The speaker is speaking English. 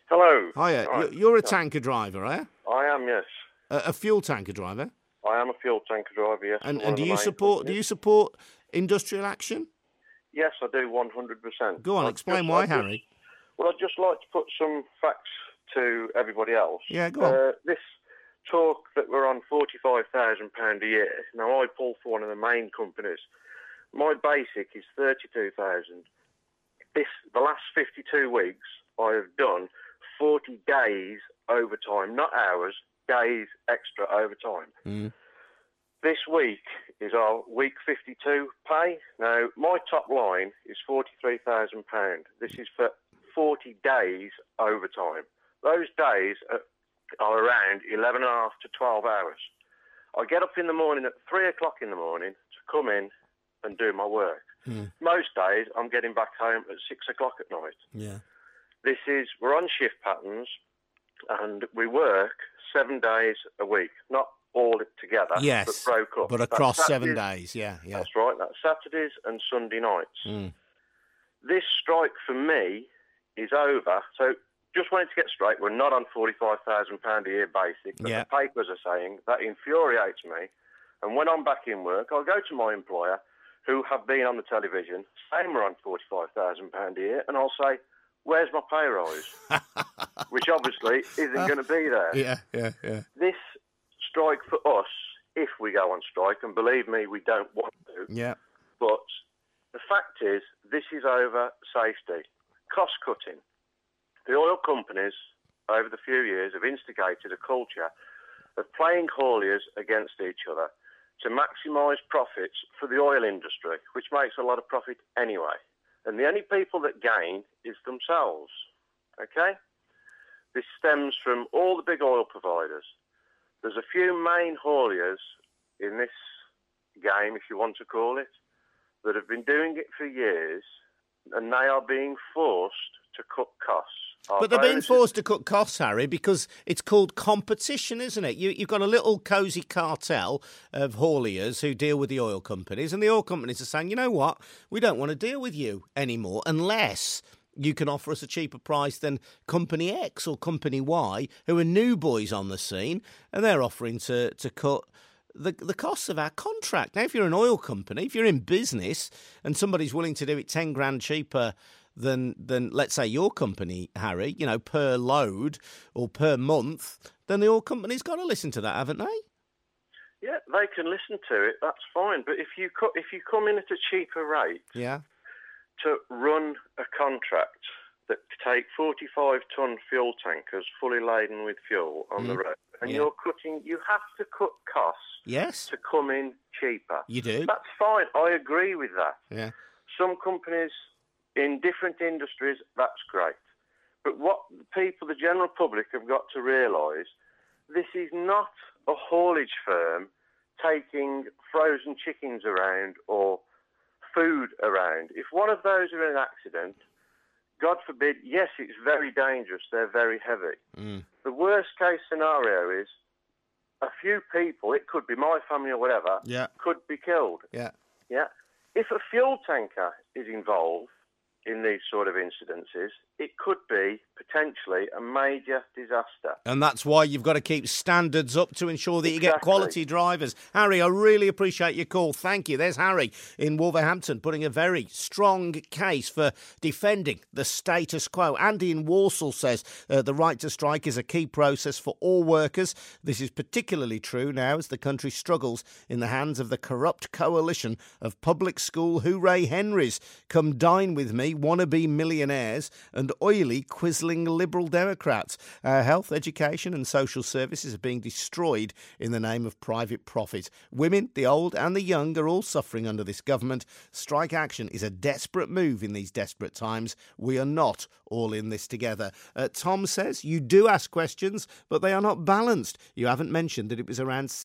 Hello. Hiya. Right. You're a tanker driver, eh? I am, yes. A fuel tanker driver. I am a fuel tanker driver, yes. And for one do of the you main support companies. industrial action? Yes, I do 100%. Go on, explain why, Harry. Well, I'd just like to put some facts to everybody else. Yeah, go on. This talk that we're on £45,000 a year. Now, I pull for one of the main companies. My basic is 32,000. The last 52 weeks, I have done 40 days overtime, not hours, days extra overtime. Mm. This week is our week 52 pay. Now, my top line is £43,000. This is for 40 days overtime. Those days are around 11 and a half to 12 hours. I get up in the morning at 3 o'clock in the morning to come in and do my work. Mm. Most days, I'm getting back home at 6 o'clock at night. Yeah. We're on shift patterns, and we work 7 days a week, not all together, Yes, but broke up. but across That's 7 Saturdays- days, yeah. That's right, that's Saturdays and Sunday nights. Mm. This strike for me is over, so just wanted to get straight, we're not on £45,000 a year basic, but Yeah. the papers are saying that infuriates me, and when I'm back in work, I'll go to my employer, who have been on the television, saying we're on £45,000 a year, and I'll say, where's my pay rise? Which obviously isn't going to be there. Yeah. This strike for us, if we go on strike, and believe me, we don't want to, Yeah. but the fact is, this is over safety. Cost cutting. The oil companies, over the few years, have instigated a culture of playing hauliers against each other to maximise profits for the oil industry, which makes a lot of profit anyway. And the only people that gain is themselves. Okay? This stems from all the big oil providers. There's a few main hauliers in this game, if you want to call it, that have been doing it for years, and they are being forced to cut costs. But they're being forced to cut costs, Harry, because it's called competition, isn't it? You've got a little cosy cartel of hauliers who deal with the oil companies, and the oil companies are saying, you know what, we don't want to deal with you anymore unless you can offer us a cheaper price than Company X or Company Y, who are new boys on the scene, and they're offering to cut the costs of our contract. Now, if you're an oil company, if you're in business and somebody's willing to do it 10 grand cheaper than let's say your company, Harry, per load or per month, then the oil company's got to listen to that, haven't they? Yeah, they can listen to it. That's fine. But if you come in at a cheaper rate, yeah, to run a contract that take 45-ton fuel tankers fully laden with fuel on the road, and you have to cut costs. Yes, to come in cheaper. You do. That's fine. I agree with that. Yeah. Some companies in different industries, that's great. But what the general public have got to realise, this is not a haulage firm taking frozen chickens around or food around. If one of those are in an accident, God forbid, yes, it's very dangerous. They're very heavy. Mm. The worst case scenario is a few people, it could be my family or whatever, could be killed. Yeah. If a fuel tanker is involved in these sort of incidences, it could be potentially a major disaster. And that's why you've got to keep standards up to ensure that you get quality drivers. Harry, I really appreciate your call. Thank you. There's Harry in Wolverhampton putting a very strong case for defending the status quo. Andy in Walsall says the right to strike is a key process for all workers. This is particularly true now as the country struggles in the hands of the corrupt coalition of public school hooray Henrys. Come dine with me, wannabe millionaires and oily, quizzling Liberal Democrats. Our health, education and social services are being destroyed in the name of private profit. Women, the old and the young, are all suffering under this government. Strike action is a desperate move in these desperate times. We are not all in this together. Tom says, you do ask questions, but they are not balanced. You haven't mentioned that it was around